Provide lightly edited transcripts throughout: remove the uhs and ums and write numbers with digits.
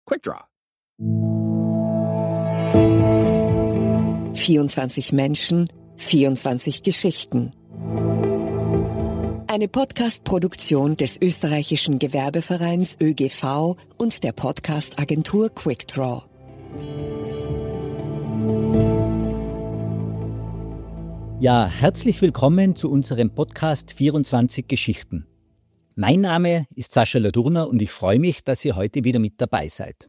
Quick-Draw. 24 Menschen, 24 Geschichten. Eine Podcast-Produktion des österreichischen Gewerbevereins ÖGV und der Podcast-Agentur Quick-Draw. Ja, herzlich willkommen zu unserem Podcast 24 Geschichten. Mein Name ist Sascha Ladurner und ich freue mich, dass ihr heute wieder mit dabei seid.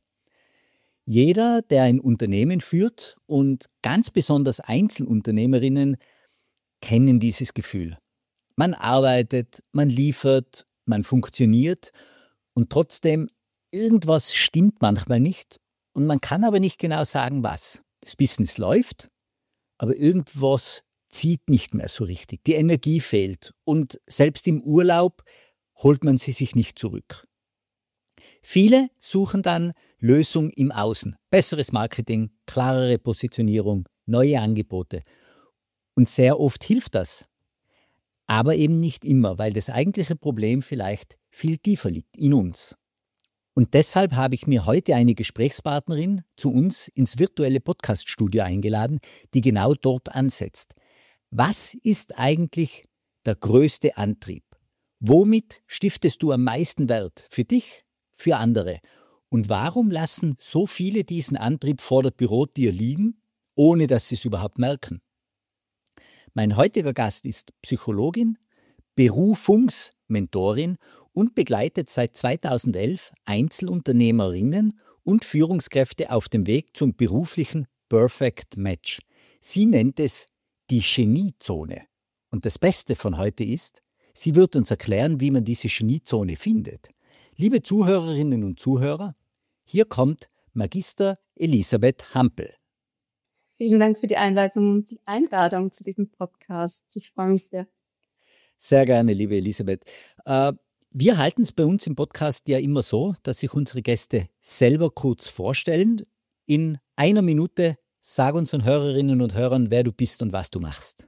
Jeder, der ein Unternehmen führt und ganz besonders Einzelunternehmerinnen kennen dieses Gefühl. Man arbeitet, man liefert, man funktioniert und trotzdem irgendwas stimmt manchmal nicht und man kann aber nicht genau sagen, was. Das Business läuft, aber irgendwas zieht nicht mehr so richtig. Die Energie fehlt und selbst im Urlaub holt man sie sich nicht zurück. Viele suchen dann Lösung im Außen, besseres Marketing, klarere Positionierung, neue Angebote. Und sehr oft hilft das. Aber eben nicht immer, weil das eigentliche Problem vielleicht viel tiefer liegt in uns. Und deshalb habe ich mir heute eine Gesprächspartnerin zu uns ins virtuelle Podcaststudio eingeladen, die genau dort ansetzt. Was ist eigentlich der größte Antrieb? Womit stiftest du am meisten Wert für dich, für andere? Und warum lassen so viele diesen Antrieb vor der Bürotür liegen, ohne dass sie es überhaupt merken? Mein heutiger Gast ist Psychologin, Berufungsmentorin und begleitet seit 2011 Einzelunternehmerinnen und Führungskräfte auf dem Weg zum beruflichen Perfect Match. Sie nennt es die Geniezone. Und das Beste von heute ist, sie wird uns erklären, wie man diese Geniezone findet. Liebe Zuhörerinnen und Zuhörer, hier kommt Magister Elisabeth Hampel. Vielen Dank für die Einleitung und die Einladung zu diesem Podcast. Ich freue mich sehr. Sehr gerne, liebe Elisabeth. Wir halten es bei uns im Podcast ja immer so, dass sich unsere Gäste selber kurz vorstellen. In einer Minute sag unseren Hörerinnen und Hörern, wer du bist und was du machst.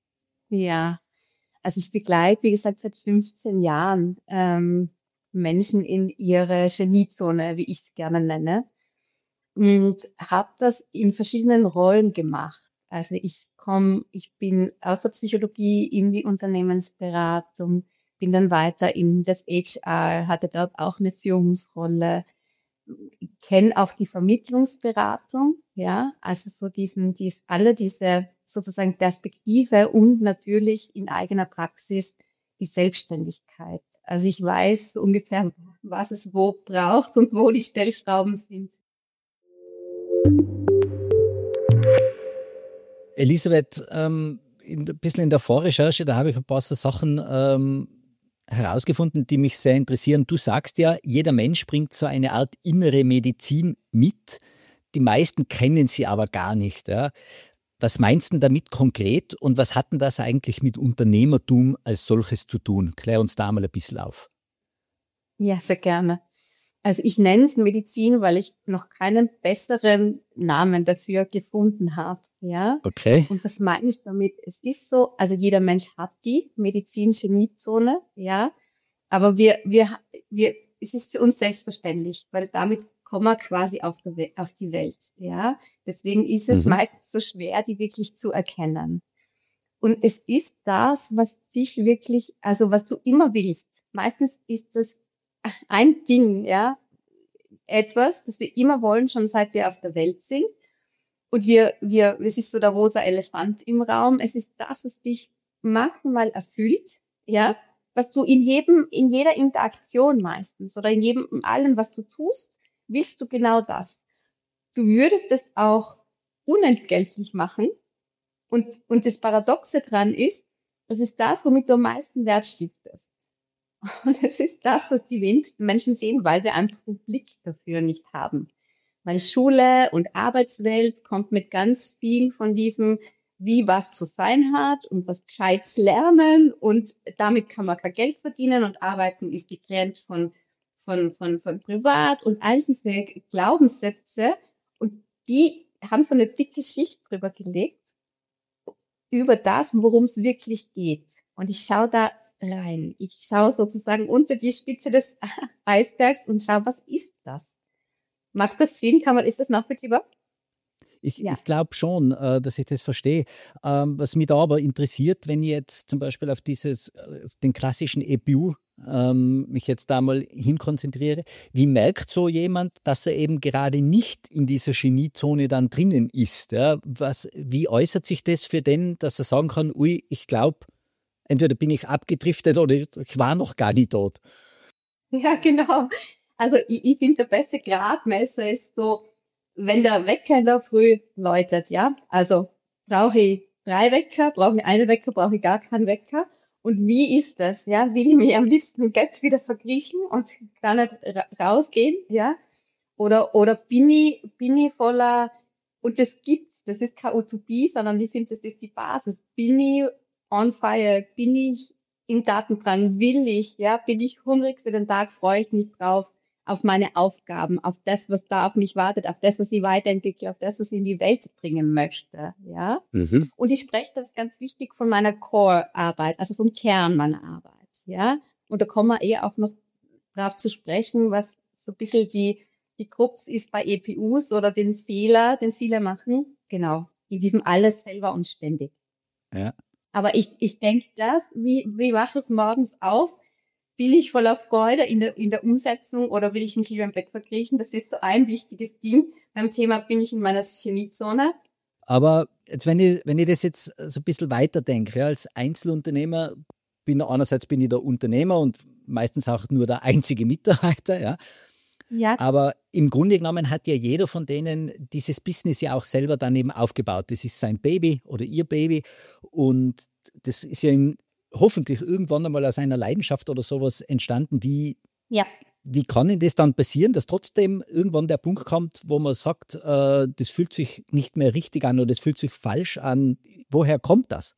Ja, also ich begleite, wie gesagt, seit 15 Jahren Menschen in ihre Geniezone, wie ich es gerne nenne. Und habe das in verschiedenen Rollen gemacht. Also ich bin aus der Psychologie in die Unternehmensberatung, bin dann weiter in das HR, hatte dort auch eine Führungsrolle, kenne auch die Vermittlungsberatung, ja, also so alle diese sozusagen Perspektive und natürlich in eigener Praxis die Selbstständigkeit. Also ich weiß ungefähr, was es wo braucht und wo die Stellschrauben sind. Elisabeth, ein bisschen in der Vorrecherche, da habe ich ein paar so Sachen herausgefunden, die mich sehr interessieren. Du sagst ja, jeder Mensch bringt so eine Art innere Medizin mit. Die meisten kennen sie aber gar nicht. Ja. Was meinst du damit konkret und was hat denn das eigentlich mit Unternehmertum als solches zu tun? Klär uns da mal ein bisschen auf. Ja, sehr gerne. Also ich nenne es Medizin, weil ich noch keinen besseren Namen dafür gefunden habe. Ja. Okay. Und was meine ich damit? Es ist so, also jeder Mensch hat die Medizin-Geniezone, ja. Aber es ist für uns selbstverständlich, weil damit kommen wir quasi auf die Welt, ja. Deswegen ist es meistens so schwer, die wirklich zu erkennen. Und es ist das, was dich wirklich, also was du immer willst. Meistens ist das ein Ding, ja. Etwas, das wir immer wollen, schon seit wir auf der Welt sind. Und es ist so der rosa Elefant im Raum. Es ist das, was dich maximal erfüllt, ja, was du in jeder Interaktion meistens oder in allem, was du tust, willst du genau das. Du würdest es auch unentgeltlich machen. Und das Paradoxe dran ist, das ist das, womit du am meisten Wert stiftest. Und es ist das, was die wenigsten Menschen sehen, weil wir einfach den Blick dafür nicht haben. Weil Schule und Arbeitswelt kommt mit ganz viel von diesem, wie was zu sein hat und was Gescheites lernen und damit kann man kein Geld verdienen und arbeiten ist getrennt von privat und all diese Glaubenssätze und die haben so eine dicke Schicht drüber gelegt, über das, worum es wirklich geht. Und ich schaue da rein. Ich schaue sozusagen unter die Spitze des Eisbergs und schaue, was ist das? Macht das Sinn? Ist das nachvollziehbar? Ich Ja. glaube schon, dass ich das verstehe. Was mich da aber interessiert, wenn ich jetzt zum Beispiel auf den klassischen EPU mich jetzt da mal hinkonzentriere, wie merkt so jemand, dass er eben gerade nicht in dieser Geniezone dann drinnen ist? Ja? Wie äußert sich das für den, dass er sagen kann, ui, ich glaube, entweder bin ich abgedriftet oder ich war noch gar nicht dort? Ja, genau. Also ich finde, der beste Gradmesser ist so, wenn der Wecker in der Früh läutet, ja. Also brauche ich 3 Wecker, brauche ich einen Wecker, brauche ich gar keinen Wecker. Und wie ist das, ja? Will ich mich am liebsten im Bett wieder verkriechen und gar nicht rausgehen, ja? Oder bin ich voller, und das gibt's, das ist keine Utopie, sondern ich finde, das ist die Basis. Bin ich on fire? Bin ich im Tatendrang? Will ich, ja? Bin ich hungrig für den Tag? Freue ich mich drauf? Auf meine Aufgaben, auf das, was da auf mich wartet, auf das, was ich weiterentwickle, auf das, was ich in die Welt bringen möchte, ja? Mhm. Und ich spreche das ganz wichtig von meiner Core-Arbeit, also vom Kern meiner Arbeit, ja? Und da kommen wir auch noch drauf zu sprechen, was so ein bisschen die Krux ist bei EPUs oder den Fehler, den viele machen. Genau, in diesem alles selber und ständig. Ja. Aber ich denke wie wache ich morgens auf? Bin ich voller Freude in der Umsetzung oder will ich mich lieber im Bett verkriechen? Das ist so ein wichtiges Ding. Beim Thema bin ich in meiner Geniezone. Aber jetzt, wenn ich das jetzt so ein bisschen weiterdenke, ja, als Einzelunternehmer einerseits bin ich der Unternehmer und meistens auch nur der einzige Mitarbeiter, ja. Ja, Aber im Grunde genommen hat ja jeder von denen dieses Business ja auch selber dann eben aufgebaut. Das ist sein Baby oder ihr Baby und das ist ja hoffentlich irgendwann einmal aus einer Leidenschaft oder sowas entstanden. ja. Wie kann denn das dann passieren, dass trotzdem irgendwann der Punkt kommt, wo man sagt, das fühlt sich nicht mehr richtig an oder das fühlt sich falsch an? Woher kommt das?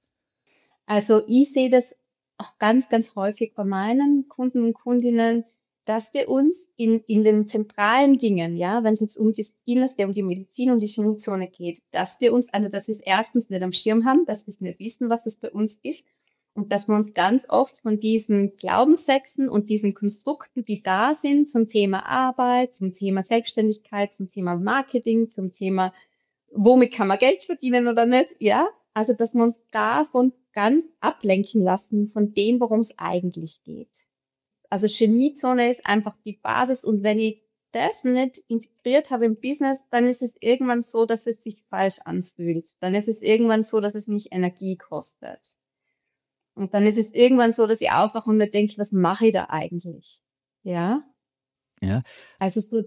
Also ich sehe das auch ganz, ganz häufig bei meinen Kunden und Kundinnen, dass wir uns in den zentralen Dingen, ja, wenn es jetzt um das Innerste, um die Medizin, um die Geniezone geht, dass wir es erstens nicht am Schirm haben, dass wir es nicht wissen, was es bei uns ist und dass wir uns ganz oft von diesen Glaubenssätzen und diesen Konstrukten, die da sind zum Thema Arbeit, zum Thema Selbstständigkeit, zum Thema Marketing, zum Thema, womit kann man Geld verdienen oder nicht, ja, also dass wir uns davon ganz ablenken lassen von dem, worum es eigentlich geht. Also Geniezone ist einfach die Basis und wenn ich das nicht integriert habe im Business, dann ist es irgendwann so, dass es sich falsch anfühlt. Dann ist es irgendwann so, dass es mich Energie kostet. Und dann ist es irgendwann so, dass ich aufwache und mir denke, was mache ich da eigentlich? Ja? Ja. Also so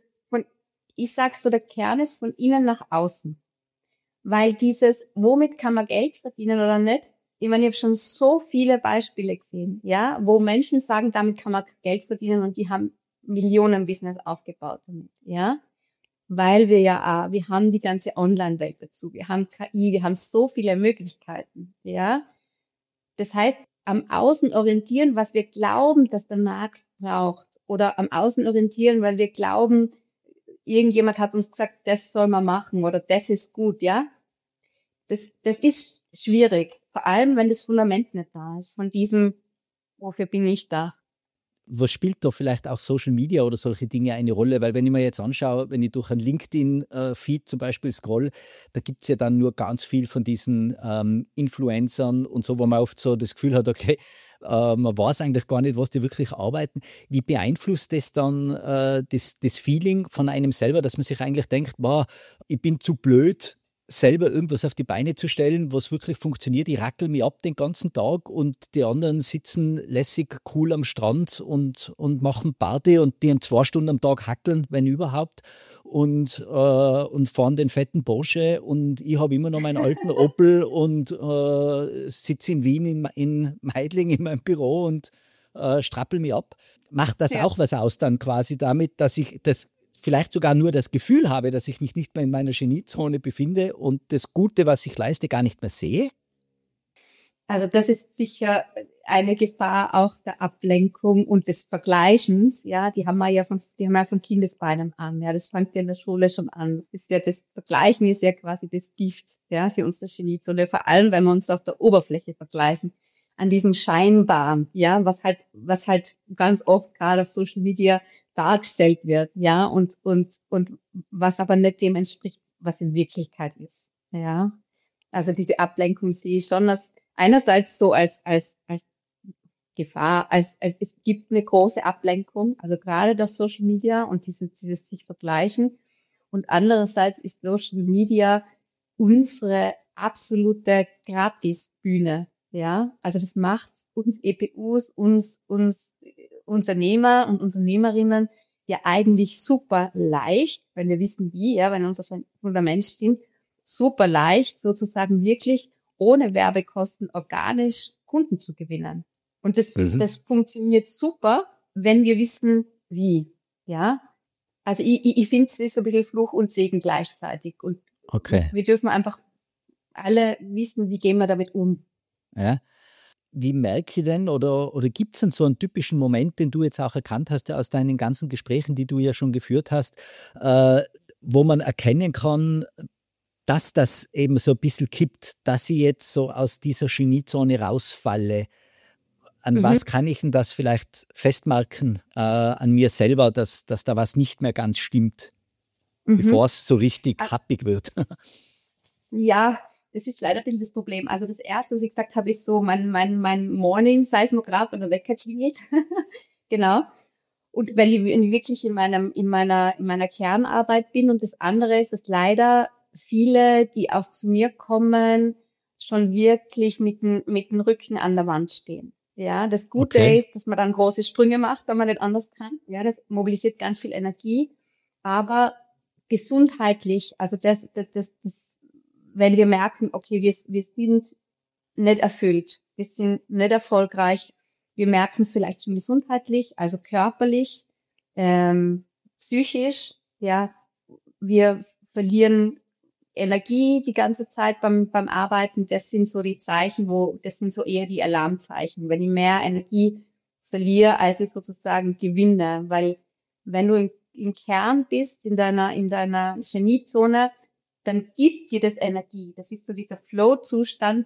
ich sag so, der Kern ist von innen nach außen. Weil womit kann man Geld verdienen oder nicht? Ich meine, ich habe schon so viele Beispiele gesehen, ja, wo Menschen sagen, damit kann man Geld verdienen und die haben Millionen-Business aufgebaut damit, ja. Weil wir haben die ganze Online-Welt dazu, wir haben KI, wir haben so viele Möglichkeiten, ja. Das heißt, am Außen orientieren, was wir glauben, dass der Markt braucht, oder am Außen orientieren, weil wir glauben, irgendjemand hat uns gesagt, das soll man machen oder das ist gut, ja. Das ist schwierig. Vor allem, wenn das Fundament nicht da ist, von diesem, wofür bin ich da? Was spielt da vielleicht auch Social Media oder solche Dinge eine Rolle? Weil wenn ich mir jetzt anschaue, wenn ich durch einen LinkedIn-Feed zum Beispiel scroll, da gibt es ja dann nur ganz viel von diesen Influencern und so, wo man oft so das Gefühl hat, okay, man weiß eigentlich gar nicht, was die wirklich arbeiten. Wie beeinflusst das dann das Feeling von einem selber, dass man sich eigentlich denkt, boah, ich bin zu blöd, selber irgendwas auf die Beine zu stellen, was wirklich funktioniert. Ich rackel mich ab den ganzen Tag und die anderen sitzen lässig cool am Strand und machen Party und die 2 Stunden am Tag hackeln, wenn überhaupt, und fahren den fetten Porsche und ich habe immer noch meinen alten Opel und sitze in Wien in Meidling in meinem Büro und strappel mich ab. Macht das Ja. auch was aus dann quasi damit, dass ich das vielleicht sogar nur das Gefühl habe, dass ich mich nicht mehr in meiner Geniezone befinde und das Gute, was ich leiste, gar nicht mehr sehe? Also das ist sicher eine Gefahr auch der Ablenkung und des Vergleichens. Ja, die haben wir ja von Kindesbeinen an. Ja, das fängt ja in der Schule schon an. Das Vergleichen ist ja quasi das Gift, ja, für uns das Geniezone. Vor allem, wenn wir uns auf der Oberfläche vergleichen. An diesem Scheinbaren, ja, was halt ganz oft gerade auf Social Media dargestellt wird, ja, und was aber nicht dem entspricht, was in Wirklichkeit ist, ja. Also diese Ablenkung sehe ich schon als einerseits so als Gefahr, als es gibt eine große Ablenkung, also gerade durch Social Media und dieses sich vergleichen. Und andererseits ist Social Media unsere absolute Gratisbühne, ja. Also das macht uns EPUs, uns Unternehmer und Unternehmerinnen ja eigentlich super leicht, wenn wir wissen wie, ja, wenn wir unser Fundament sind, super leicht sozusagen wirklich ohne Werbekosten organisch Kunden zu gewinnen. Und Mhm. das funktioniert super, wenn wir wissen wie, ja. Also ich finde, es ist so ein bisschen Fluch und Segen gleichzeitig. Und Okay. wir dürfen einfach alle wissen, wie gehen wir damit um. Ja. Wie merke ich denn oder gibt es denn so einen typischen Moment, den du jetzt auch erkannt hast ja, aus deinen ganzen Gesprächen, die du ja schon geführt hast, äh, wo man erkennen kann, dass das eben so ein bisschen kippt, dass ich jetzt so aus dieser Geniezone rausfalle? An Mhm, was kann ich denn das vielleicht festmarken, an mir selber, dass da was nicht mehr ganz stimmt, bevor mhm. es so richtig Ah, happig wird? ja, das ist leider ein bisschen das Problem. Also das Erste, was ich gesagt habe, ist so mein Morning-Seismograph oder Wecker klingelt. Genau. Und wenn ich wirklich in meiner Kernarbeit bin. Und das andere ist, dass leider viele, die auch zu mir kommen, schon wirklich mit dem Rücken an der Wand stehen. Ja, das Gute Okay. ist, dass man dann große Sprünge macht, wenn man nicht anders kann. Ja, das mobilisiert ganz viel Energie. Aber gesundheitlich, also wenn wir merken, okay, wir sind nicht erfüllt, wir sind nicht erfolgreich, wir merken es vielleicht schon gesundheitlich, also körperlich, psychisch, ja, wir verlieren Energie die ganze Zeit beim Arbeiten. Das sind so die Zeichen, das sind so eher die Alarmzeichen, wenn ich mehr Energie verliere, als ich sozusagen gewinne, weil wenn du im Kern bist, in deiner Geniezone, dann gibt dir das Energie. Das ist so dieser Flow-Zustand,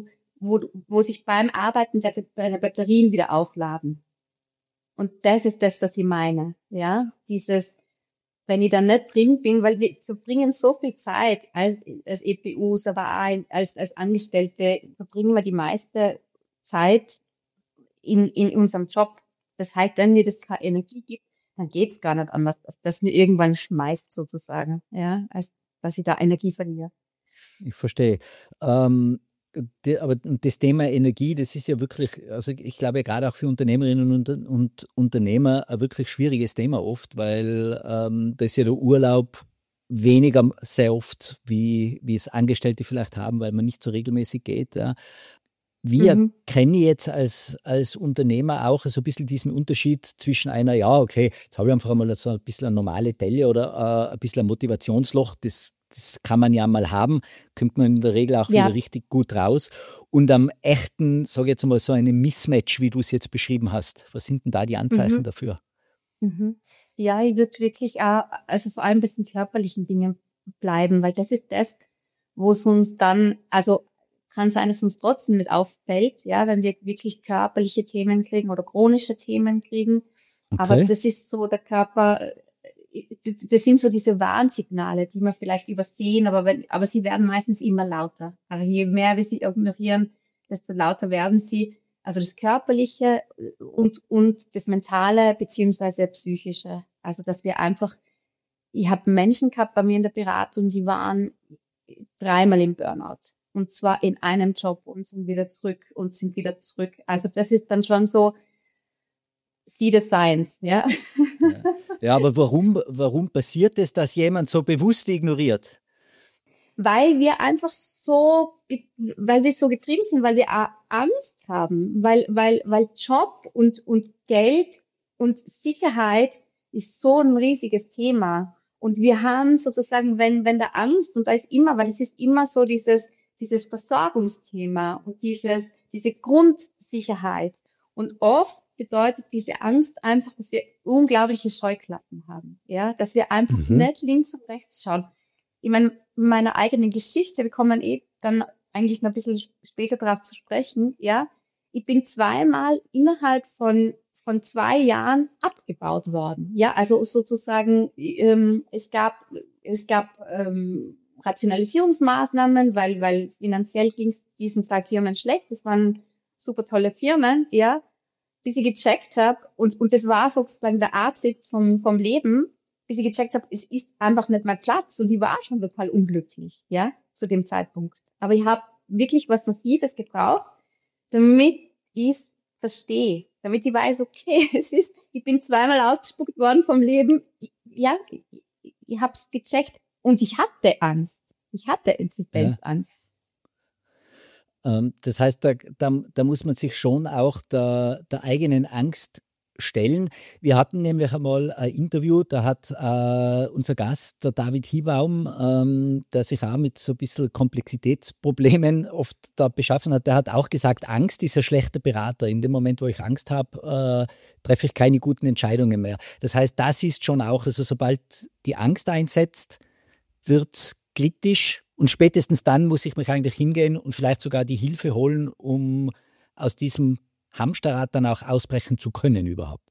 wo sich beim Arbeiten deine Batterien wieder aufladen. Und das ist das, was ich meine, ja, wenn ich da nicht drin bin, weil wir verbringen so viel Zeit als EPUs, aber auch als Angestellte verbringen wir die meiste Zeit in unserem Job. Das heißt, wenn mir das keine Energie gibt, dann geht's gar nicht anders, dass das mir irgendwann schmeißt sozusagen, ja, als dass ich da Energie verliere. Ich verstehe. Ähm, aber das Thema Energie, das ist ja wirklich, also ich glaube gerade auch für Unternehmerinnen und Unternehmer ein wirklich schwieriges Thema oft, weil da ist ja der Urlaub weniger sehr oft, wie es Angestellte vielleicht haben, weil man nicht so regelmäßig geht. Ja. Wie Mhm. erkenne ich jetzt als Unternehmer auch so ein bisschen diesen Unterschied zwischen einer, ja, okay, jetzt habe ich einfach einmal so ein bisschen eine normale Delle oder ein bisschen ein Motivationsloch, das kann man ja mal haben, kommt man in der Regel auch wieder Ja. richtig gut raus. Und am echten, sage ich jetzt mal, so einem Mismatch, wie du es jetzt beschrieben hast. Was sind denn da die Anzeichen Mhm. dafür? Mhm. Ja, ich würde wirklich auch, also vor allem bis in körperlichen Dingen bleiben, weil das ist das, wo es uns dann, also kann sein, dass uns trotzdem nicht auffällt, ja, wenn wir wirklich körperliche Themen kriegen oder chronische Themen kriegen. Aber Okay. das ist so, der Körper, das sind so diese Warnsignale, die wir vielleicht übersehen, aber sie werden meistens immer lauter. Also je mehr wir sie ignorieren, desto lauter werden sie. Also das Körperliche und das Mentale beziehungsweise Psychische. Also dass wir einfach, ich habe Menschen gehabt bei mir in der Beratung, die waren dreimal im Burnout. Und zwar in einem Job und sind wieder zurück und sind wieder zurück. Also das ist dann schon so, see the signs, ja. Ja, ja, aber warum passiert es, dass jemand so bewusst ignoriert? Weil wir einfach so, weil wir so getrieben sind, weil wir auch Angst haben, weil Job und Geld und Sicherheit ist so ein riesiges Thema. Und wir haben sozusagen, wenn da Angst, und da ist immer, weil es ist immer so dieses Versorgungsthema und diese Grundsicherheit. Und oft bedeutet diese Angst einfach, dass wir unglaubliche Scheuklappen haben, ja, dass wir einfach Mhm. nicht links und rechts schauen. Ich meine, in meiner eigenen Geschichte, wir kommen dann eigentlich noch ein bisschen später darauf zu sprechen, ja. Ich bin zweimal innerhalb von von 2 Jahren abgebaut worden. Ja, also sozusagen, es gab Rationalisierungsmaßnahmen, weil finanziell ging es diesen 2 Firmen schlecht. Das waren super tolle Firmen, ja, bis ich gecheckt habe, und das war sozusagen der Arzt vom Leben, bis ich gecheckt habe, es ist einfach nicht mein Platz, und ich war schon total unglücklich, ja, zu dem Zeitpunkt. Aber ich habe wirklich was Massives gebraucht, damit ich es verstehe, damit ich weiß, okay, ich bin zweimal ausgespuckt worden vom Leben, ja, ich habe es gecheckt, und ich hatte Angst. Ich hatte Ja. Existenzangst. Das heißt, da muss man sich schon auch der eigenen Angst stellen. Wir hatten nämlich einmal ein Interview, da hat unser Gast, der David Hiebaum, der sich auch mit so ein bisschen Komplexitätsproblemen oft da beschaffen hat, der hat auch gesagt, Angst ist ein schlechter Berater. In dem Moment, wo ich Angst habe, treffe ich keine guten Entscheidungen mehr. Das heißt, das ist schon auch, also sobald die Angst einsetzt, wird es kritisch, und spätestens dann muss ich mich eigentlich hingehen und vielleicht sogar die Hilfe holen, um aus diesem Hamsterrad dann auch ausbrechen zu können überhaupt.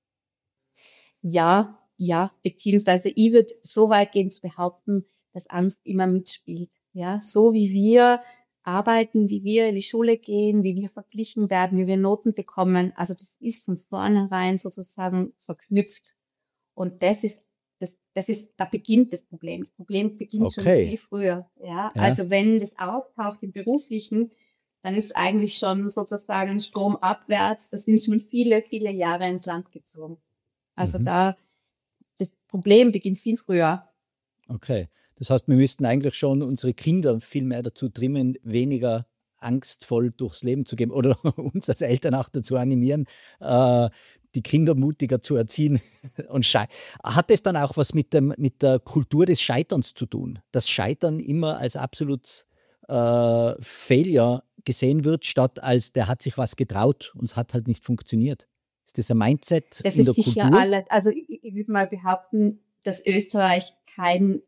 Ja, beziehungsweise ich würde so weit gehen zu behaupten, dass Angst immer mitspielt. Ja, so wie wir arbeiten, wie wir in die Schule gehen, wie wir verglichen werden, wie wir Noten bekommen. Also das ist von vornherein sozusagen verknüpft. Und da beginnt das Problem. Das Problem beginnt schon Okay, viel früher. Ja, ja. also wenn das auftaucht im Beruflichen, dann ist eigentlich schon sozusagen stromabwärts. Das sind schon viele, viele Jahre ins Land gezogen. Also Mhm. das Problem beginnt viel früher. Okay. Das heißt, wir müssten eigentlich schon unsere Kinder viel mehr dazu trimmen, weniger angstvoll durchs Leben zu gehen oder uns als Eltern auch dazu animieren, äh, die Kinder mutiger zu erziehen. Und hat es dann auch was mit der Kultur des Scheiterns zu tun? Dass Scheitern immer als absolut Failure gesehen wird, statt als der hat sich was getraut und es hat halt nicht funktioniert. Ist das ein Mindset Das in der ist sicher Kultur? alles. Also ich würde mal behaupten, dass Österreich kein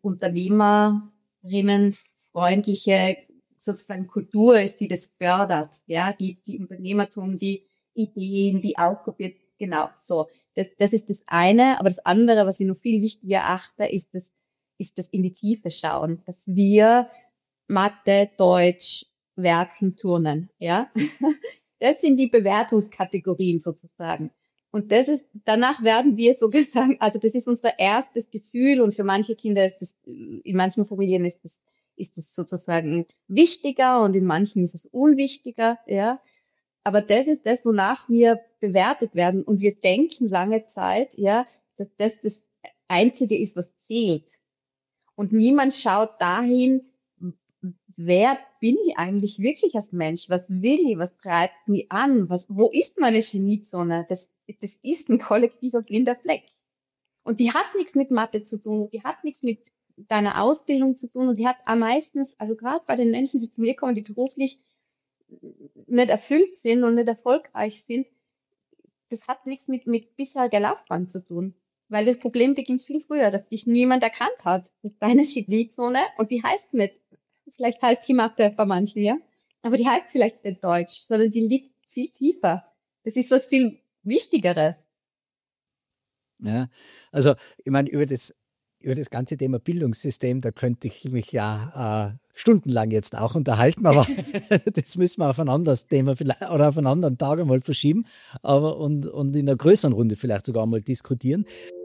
unternehmerinnenfreundliche sozusagen Kultur ist, die das fördert. Ja, die Unternehmertum, die Ideen, die ausprobiert, genau so. Das ist das eine. Aber das andere, was ich noch viel wichtiger erachte, ist das in die Tiefe schauen, dass wir Mathe, Deutsch, Werten, Turnen, ja. Das sind die Bewertungskategorien sozusagen. Und danach werden wir so gesagt, also das ist unser erstes Gefühl, und für manche Kinder in manchen Familien ist das sozusagen wichtiger, und in manchen ist es unwichtiger, ja. Aber das ist das, wonach wir bewertet werden, und wir denken lange Zeit, ja, dass das Einzige ist, was zählt. Und niemand schaut dahin, wer bin ich eigentlich wirklich als Mensch? Was will ich? Was treibt mich an? Wo ist meine Geniezone? Das ist ein kollektiver blinder Fleck. Und die hat nichts mit Mathe zu tun, die hat nichts mit deiner Ausbildung zu tun, und die hat am meistens, also gerade bei den Menschen, die zu mir kommen, die beruflich nicht erfüllt sind und nicht erfolgreich sind, das hat nichts mit bisheriger Laufbahn zu tun. Weil das Problem beginnt viel früher, dass dich niemand erkannt hat. Das ist deine Geniezone, und die heißt nicht, vielleicht heißt sie Mathe bei manchen, ja, aber die heißt vielleicht nicht Deutsch, sondern die liegt viel tiefer. Das ist was viel Wichtigeres. Ja, also ich meine, über das ganze Thema Bildungssystem, da könnte ich mich ja stundenlang jetzt auch unterhalten, aber das müssen wir auf ein anderes Thema vielleicht oder auf einen anderen Tag einmal verschieben, aber und in einer größeren Runde vielleicht sogar mal diskutieren.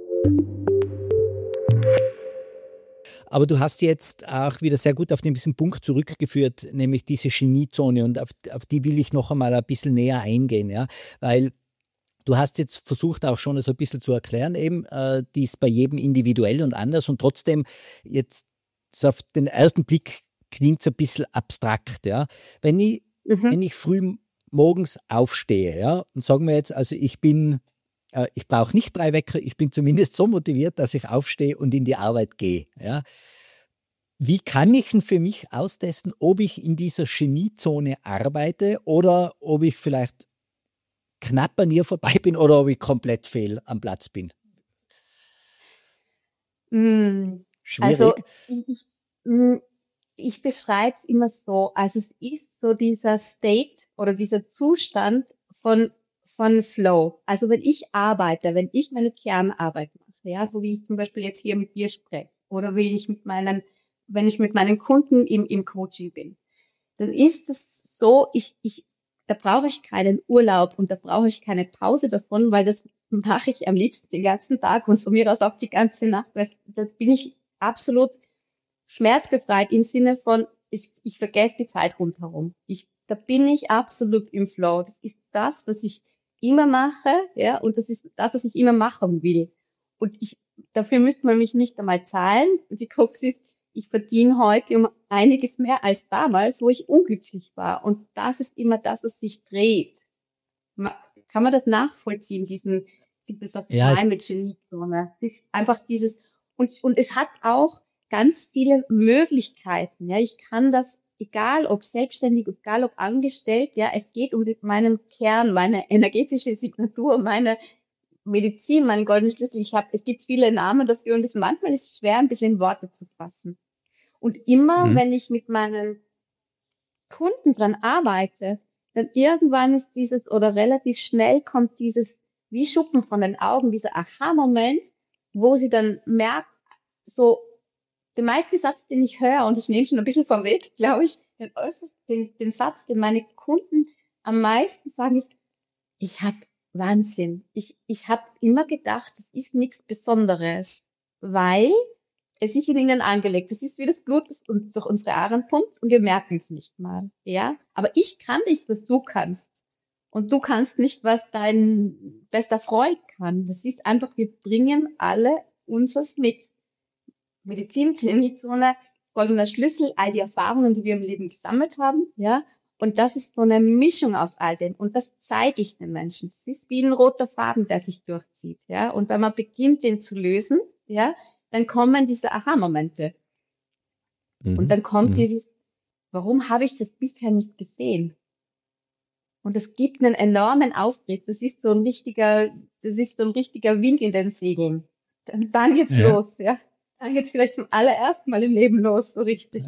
Aber du hast jetzt auch wieder sehr gut auf diesen Punkt zurückgeführt, nämlich diese Geniezone, und auf die will ich noch einmal ein bisschen näher eingehen, ja, weil du hast jetzt versucht auch schon so ein bisschen zu erklären, eben, die ist bei jedem individuell und anders, und trotzdem jetzt so auf den ersten Blick klingt es ein bisschen abstrakt, ja. Wenn ich, Mhm. wenn ich früh morgens aufstehe, ja, und sagen wir jetzt, also ich brauche nicht 3 Wecker, ich bin zumindest so motiviert, dass ich aufstehe und in die Arbeit gehe, ja. Wie kann ich denn für mich austesten, ob ich in dieser Geniezone arbeite oder ob ich vielleicht knapp an ihr vorbei bin oder ob ich komplett fehl am Platz bin? Mm, Also Schwierig. mm, ich beschreibe es immer so, also es ist so dieser State oder dieser Zustand von von Flow. Also wenn ich arbeite, wenn ich meine Kernarbeit mache, ja, so wie ich zum Beispiel jetzt hier mit dir spreche oder wenn ich mit meinen Kunden im Coaching bin, dann ist es so, da brauche ich keinen Urlaub und da brauche ich keine Pause davon, weil das mache ich am liebsten den ganzen Tag und von mir aus auch die ganze Nacht. Da bin ich absolut schmerzbefreit im Sinne von, ich vergesse die Zeit rundherum. Da bin ich absolut im Flow. Das ist das, was ich immer mache, ja, und das ist das, was ich immer machen will. Und dafür müsste man mich nicht einmal zahlen. Und die Krux ist, ich verdiene heute um einiges mehr als damals, wo ich unglücklich war. Und das ist immer das, was sich dreht. Kann man das nachvollziehen, das auf Ja, Climate Genie-Zone? Das ist einfach und es hat auch ganz viele Möglichkeiten. Ja, ich kann das, egal ob selbstständig, egal ob angestellt, ja, es geht um meinen Kern, meine energetische Signatur, meine Medizin, meinen goldenen Schlüssel. Es gibt viele Namen dafür und manchmal ist es schwer, ein bisschen in Worte zu fassen. Und immer, wenn ich mit meinen Kunden dran arbeite, dann irgendwann ist oder relativ schnell kommt dieses wie Schuppen von den Augen, dieser Aha-Moment, wo sie dann merkt, so den meisten Satz, den ich höre, und ich nehme schon ein bisschen vorweg, glaube ich, den Satz, den meine Kunden am meisten sagen, ist, ich habe Wahnsinn. Ich habe immer gedacht, das ist nichts Besonderes, weil es ist in ihnen angelegt. Es ist wie das Blut, das durch unsere Adern pumpt und wir merken es nicht mal. Ja, aber ich kann nicht, was du kannst. Und du kannst nicht, was dein bester Freund kann. Das ist einfach, wir bringen alle unseres mit. Medizin, Genie-Zone, goldener Schlüssel, all die Erfahrungen, die wir im Leben gesammelt haben, ja. Und das ist so eine Mischung aus all dem. Und das zeige ich den Menschen. Das ist wie ein roter Faden, der sich durchzieht, ja. Und wenn man beginnt, den zu lösen, ja, dann kommen diese Aha-Momente. Und dann kommt warum habe ich das bisher nicht gesehen? Und es gibt einen enormen Auftritt. Das ist so ein richtiger Wind in den Segeln. Dann geht's los, ja. Dann geht's vielleicht zum allerersten Mal im Leben los, so richtig.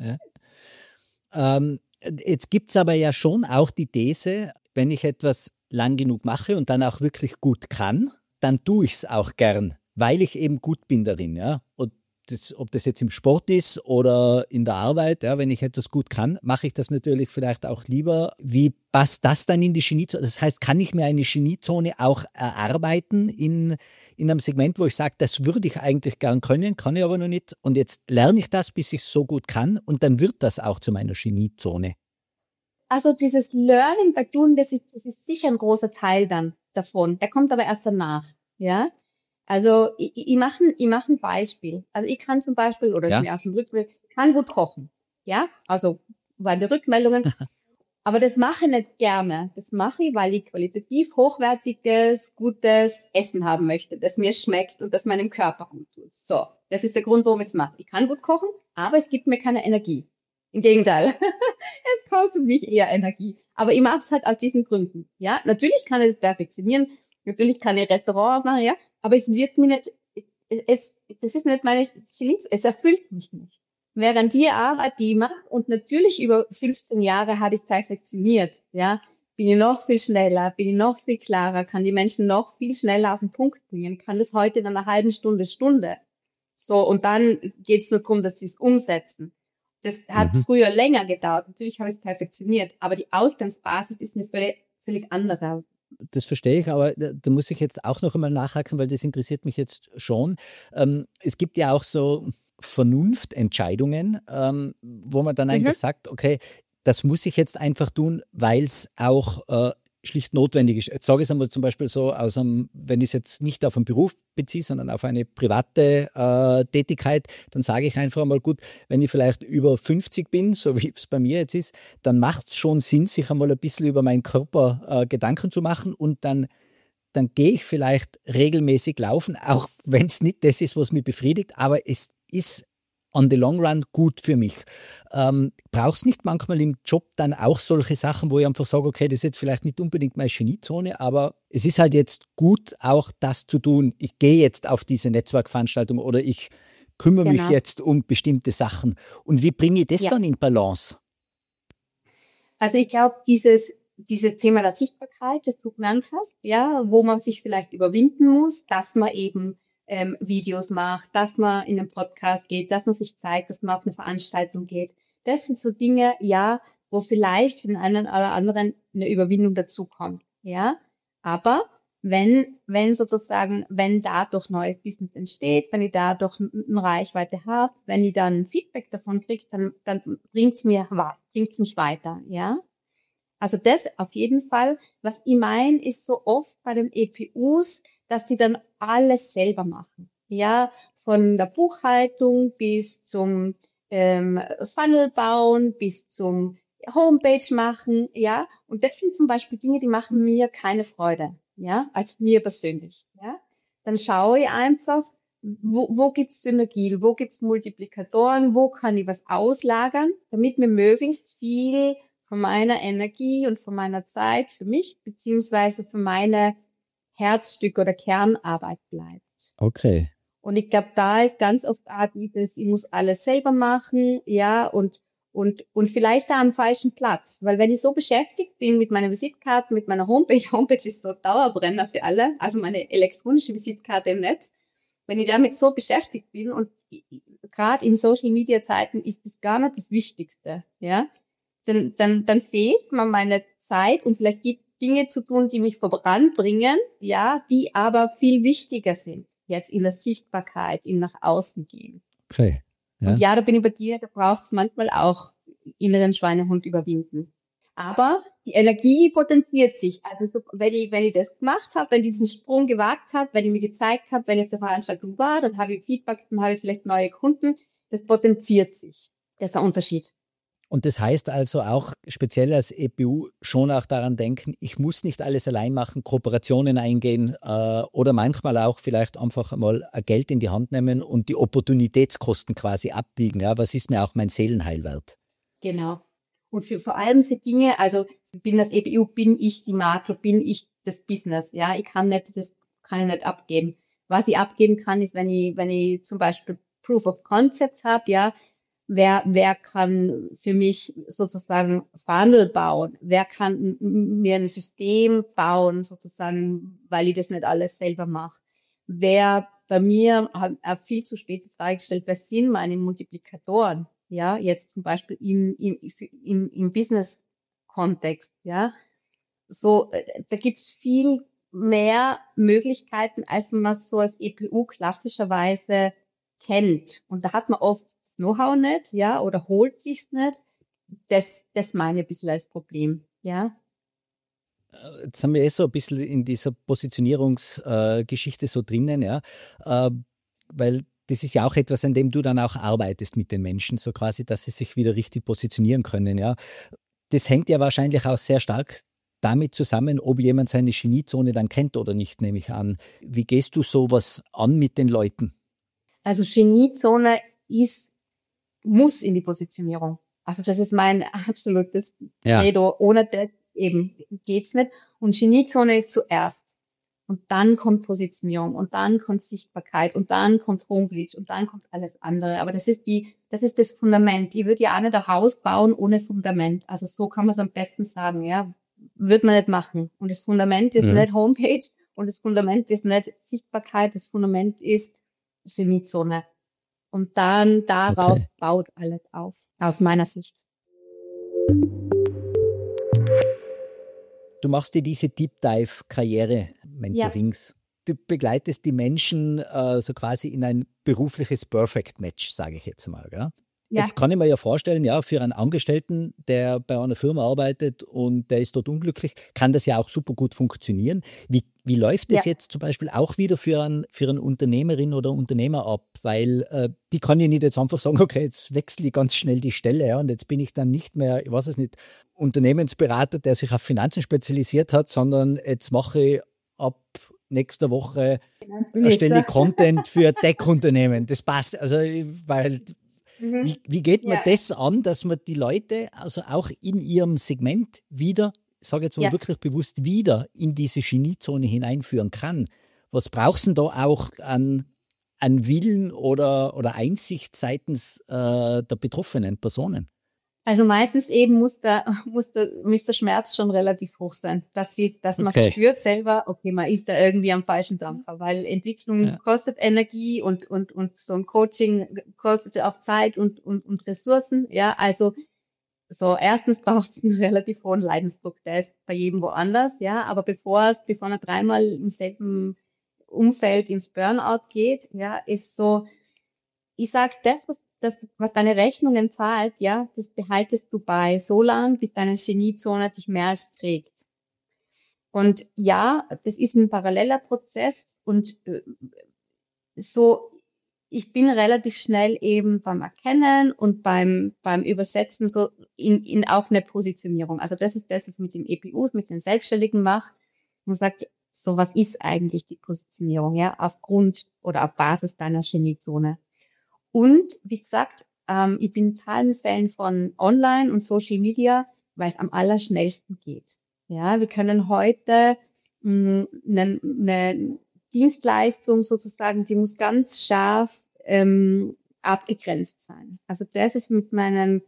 Ja. Jetzt gibt es aber ja schon auch die These, wenn ich etwas lang genug mache und dann auch wirklich gut kann, dann tue ich es auch gern, weil ich eben gut bin darin. Ja? Und ob das jetzt im Sport ist oder in der Arbeit, ja, wenn ich etwas gut kann, mache ich das natürlich vielleicht auch lieber. Wie passt das dann in die Geniezone? Das heißt, kann ich mir eine Geniezone auch erarbeiten in einem Segment, wo ich sage, das würde ich eigentlich gern können, kann ich aber noch nicht. Und jetzt lerne ich das, bis ich es so gut kann und dann wird das auch zu meiner Geniezone. Also dieses Learning by Doing, das ist sicher ein großer Teil dann davon. Der kommt aber erst danach, ja. Also ich mache ein Beispiel. Also ich kann zum Beispiel, oder ist mir aus dem Rückblick, ich kann gut kochen. Ja, also waren die Rückmeldungen. Aber das mache ich nicht gerne. Das mache ich, weil ich qualitativ hochwertiges, gutes Essen haben möchte, das mir schmeckt und das meinem Körper gut tut. So, das ist der Grund, warum ich es mache. Ich kann gut kochen, aber es gibt mir keine Energie. Im Gegenteil, es kostet mich eher Energie. Aber ich mache es halt aus diesen Gründen. Ja, natürlich kann ich es perfektionieren, natürlich kann ich Restaurant machen, ja, aber es wird mir nicht, das ist nicht meine Challenge, es erfüllt mich nicht. Während die Arbeit, die ich mache, und natürlich über 15 Jahre habe ich es perfektioniert, ja, bin ich noch viel schneller, bin ich noch viel klarer, kann die Menschen noch viel schneller auf den Punkt bringen, kann das heute in einer halben Stunde. So, und dann geht es nur darum, dass sie es umsetzen. Das hat früher länger gedauert. Natürlich habe ich es perfektioniert, aber die Ausgangsbasis ist eine völlig andere. Das verstehe ich, aber da muss ich jetzt auch noch einmal nachhaken, weil das interessiert mich jetzt schon. Es gibt ja auch so Vernunftentscheidungen, wo man dann eigentlich sagt, okay, das muss ich jetzt einfach tun, weil es auch schlicht notwendig ist. Jetzt sage ich es einmal zum Beispiel so, wenn ich es jetzt nicht auf einen Beruf beziehe, sondern auf eine private Tätigkeit, dann sage ich einfach einmal, gut, wenn ich vielleicht über 50 bin, so wie es bei mir jetzt ist, dann macht es schon Sinn, sich einmal ein bisschen über meinen Körper Gedanken zu machen und dann gehe ich vielleicht regelmäßig laufen, auch wenn es nicht das ist, was mich befriedigt, aber es ist on the long run gut für mich. Brauchst du nicht manchmal im Job dann auch solche Sachen, wo ich einfach sage, okay, das ist jetzt vielleicht nicht unbedingt meine Geniezone, aber es ist halt jetzt gut, auch das zu tun. Ich gehe jetzt auf diese Netzwerkveranstaltung oder ich kümmere mich jetzt um bestimmte Sachen. Und wie bringe ich das dann in Balance? Also ich glaube, dieses Thema der Sichtbarkeit, das du genannt hast, ja, wo man sich vielleicht überwinden muss, dass man eben Videos macht, dass man in einen Podcast geht, dass man sich zeigt, dass man auf eine Veranstaltung geht. Das sind so Dinge, ja, wo vielleicht für den einen oder anderen eine Überwindung dazukommt, ja. Aber wenn sozusagen, wenn dadurch neues Business entsteht, wenn ich dadurch eine Reichweite habe, wenn ich dann Feedback davon kriege, dann bringt's mich weiter, ja. Also das auf jeden Fall. Was ich meine, ist so oft bei den EPUs, dass die dann alles selber machen. Ja, von der Buchhaltung bis zum Funnel bauen, bis zum Homepage machen, ja. Und das sind zum Beispiel Dinge, die machen mir keine Freude, ja, als mir persönlich, ja. Dann schaue ich einfach, wo gibt's Synergien, wo gibt's Multiplikatoren, wo kann ich was auslagern, damit mir möglichst viel von meiner Energie und von meiner Zeit für mich, beziehungsweise für meine Herzstück oder Kernarbeit bleibt. Okay. Und ich glaube, da ist ganz oft dieses, ich muss alles selber machen, ja, und vielleicht da am falschen Platz. Weil wenn ich so beschäftigt bin mit meiner Visitkarte, mit meiner Homepage ist so ein Dauerbrenner für alle, also meine elektronische Visitkarte im Netz, wenn ich damit so beschäftigt bin und gerade in Social-Media-Zeiten ist das gar nicht das Wichtigste, ja, dann fehlt mir meine Zeit und vielleicht gibt Dinge zu tun, die mich voranbringen, ja, die aber viel wichtiger sind. Jetzt in der Sichtbarkeit, in nach außen gehen. Okay. Ja. Und ja, da bin ich bei dir, da braucht es manchmal auch inneren Schweinehund überwinden. Aber die Energie potenziert sich. Also so, wenn ich das gemacht habe, wenn ich diesen Sprung gewagt habe, wenn ich mir gezeigt habe, wenn es der Veranstaltung war, dann habe ich Feedback, dann habe ich vielleicht neue Kunden. Das potenziert sich. Das ist der Unterschied. Und das heißt also auch speziell als EPU schon auch daran denken, ich muss nicht alles allein machen, Kooperationen eingehen oder manchmal auch vielleicht einfach mal Geld in die Hand nehmen und die Opportunitätskosten quasi abwiegen. Ja, was ist mir auch mein Seelenheil wert? Genau. Und für vor allem diese Dinge, also bin das EPU, bin ich die Marke, bin ich das Business. Ja, das kann ich nicht abgeben. Was ich abgeben kann, ist, wenn ich zum Beispiel Proof of Concept habe, ja, wer kann für mich sozusagen Funnel bauen? Wer kann mir ein System bauen, sozusagen, weil ich das nicht alles selber mache? Wer bei mir, hat viel zu spät die Frage gestellt, wer sind meine Multiplikatoren? Ja, jetzt zum Beispiel im Business-Kontext, ja. So, da gibt's viel mehr Möglichkeiten, als man so als EPU klassischerweise kennt. Und da hat man oft das Know-how nicht, ja, oder holt sich's nicht. Das meine ich ein bisschen als Problem, ja. Jetzt sind wir so ein bisschen in dieser Positionierungsgeschichte so drinnen, ja, weil das ist ja auch etwas, an dem du dann auch arbeitest mit den Menschen, so quasi, dass sie sich wieder richtig positionieren können, ja. Das hängt ja wahrscheinlich auch sehr stark damit zusammen, ob jemand seine Geniezone dann kennt oder nicht, nehme ich an. Wie gehst du sowas an mit den Leuten? Also Geniezone muss in die Positionierung. Also das ist mein absolutes Credo. Ohne das eben geht's nicht. Und Geniezone ist zuerst. Und dann kommt Positionierung und dann kommt Sichtbarkeit und dann kommt Homepage und dann kommt alles andere. Aber das ist das Fundament. Ich würde ja auch nicht ein Haus bauen ohne Fundament. Also so kann man es am besten sagen, ja. Wird man nicht machen. Und das Fundament ist nicht Homepage und das Fundament ist nicht Sichtbarkeit. Das Fundament ist Geniezone. Und dann darauf baut alles auf. Aus meiner Sicht. Du machst dir diese Deep Dive Karriere-Mentorings. Ja. Du begleitest die Menschen so quasi in ein berufliches Perfect Match, sage ich jetzt mal. Ja? Ja. Jetzt kann ich mir ja vorstellen, ja, für einen Angestellten, der bei einer Firma arbeitet und der ist dort unglücklich, kann das ja auch super gut funktionieren. Wie läuft das jetzt zum Beispiel auch wieder für eine Unternehmerin oder Unternehmer ab? Weil die kann ja nicht jetzt einfach sagen, okay, jetzt wechsle ich ganz schnell die Stelle, ja, und jetzt bin ich dann nicht mehr, ich weiß es nicht, Unternehmensberater, der sich auf Finanzen spezialisiert hat, sondern jetzt mache ich ab nächster Woche erstelle ich Content für Tech-Unternehmen. Das passt, also weil wie geht man das an, dass man die Leute also auch in ihrem Segment wieder, ich sage jetzt mal wirklich bewusst, wieder in diese Geniezone hineinführen kann? Was brauchst du denn da auch an Willen oder Einsicht seitens der betroffenen Personen? Also meistens eben muss der Schmerz schon relativ hoch sein, dass man Okay. spürt selber, okay, man ist da irgendwie am falschen Dampfer, weil Entwicklung kostet Energie und so ein Coaching kostet auch Zeit und Ressourcen, ja, also so, erstens braucht es einen relativ hohen Leidensdruck, der ist bei jedem woanders, ja, aber bevor man dreimal im selben Umfeld ins Burnout geht, ja, ist so, ich sag, was deine Rechnungen zahlt, ja, das behaltest du bei, so lang, bis deine Geniezone dich mehr als trägt. Und ja, das ist ein paralleler Prozess und so, ich bin relativ schnell eben beim Erkennen und beim Übersetzen so in auch eine Positionierung. Also das ist das, was ich mit den EPUs, mit den Selbstständigen mache. Man sagt, so was ist eigentlich die Positionierung, ja, aufgrund oder auf Basis deiner Geniezone. Und wie gesagt, ich bin total ein Fan von Online und Social Media, weil es am allerschnellsten geht. Ja, wir können heute eine Dienstleistung sozusagen, die muss ganz scharf abgegrenzt sein. Also das ist mit meinen